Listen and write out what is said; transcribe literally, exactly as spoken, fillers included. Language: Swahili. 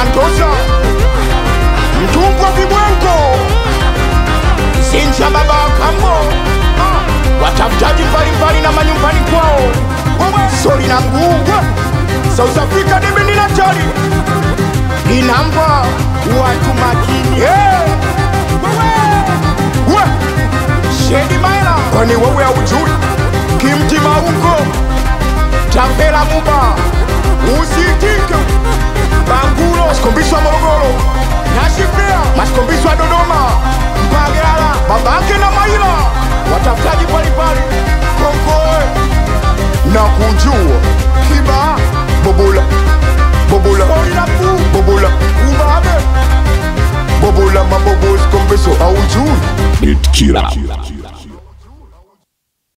Santosa Mtungwa Vibwenko Sincha baba Kambo ah. Watafutaji mbalimbali na manyumbani kwao Soli na Ngugwe South Africa debe nina chari Inamba watu makini hey. We Shedi Maila Kwani wewe haujui Kimti Maungo Tapela Muba Usikike Bangulo Masikombiswa Morogoro Nashipia Masikombiswa Dodoma Mbagala Babake na Maila Watafutaji mbalimbali Kongoe Na kujua Kiba Bobola Bobola Bobola Ubabe Bobola mabobo Sikombiso Haujui Nitkira